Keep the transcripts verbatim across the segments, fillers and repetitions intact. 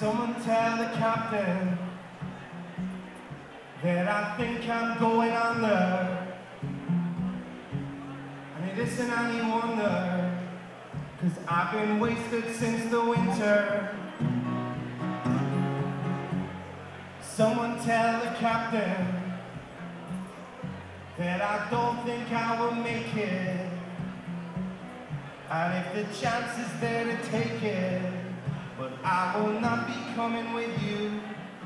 Someone tell the captain that I think I'm going under. And it isn't any wonder, 'cause I've been wasted since the winter. Someone tell the captain that I don't think I will make it. And if the chance is there to take it, but I will not be coming with you.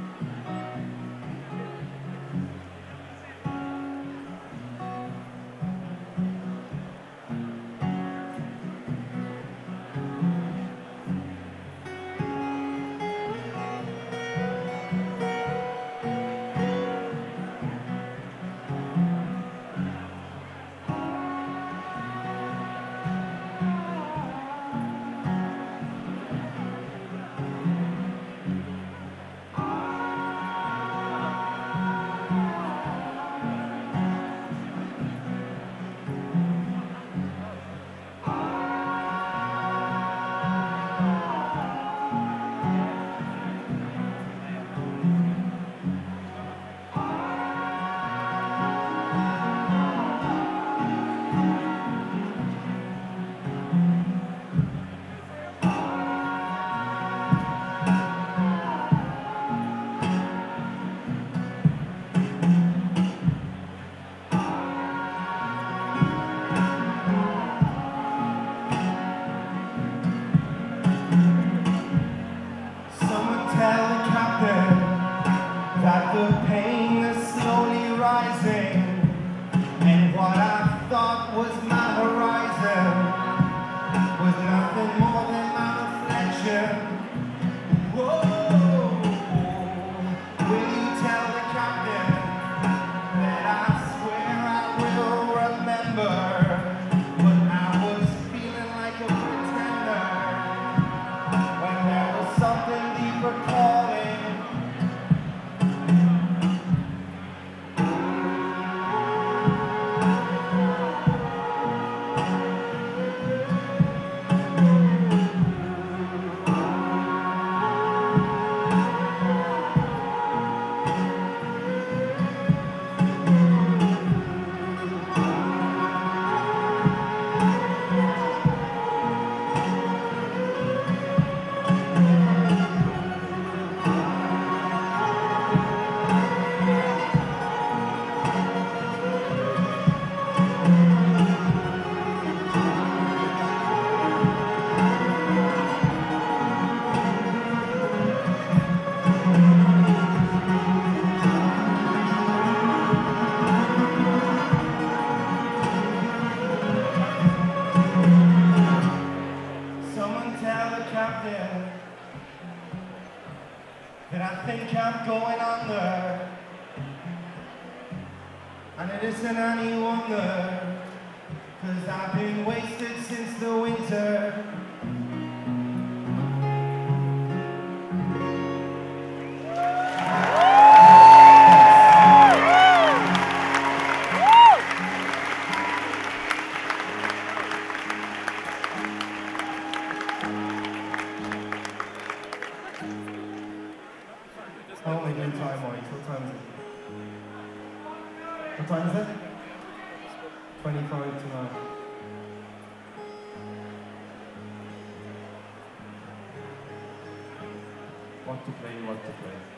Tell the captain that the pain is slowly rising, and what I thought was my horizon was nothing more than my reflection. Whoa, will you tell the captain that I swear I will remember when I was feeling like a pretender, when there was something deeper calling. Captain, that I think I'm going under, and it isn't any wonder, 'cause I've been wasted since the winter. How am I doing time-wise? What time is it? What time is it? twenty-five to nine. What to play, what to play.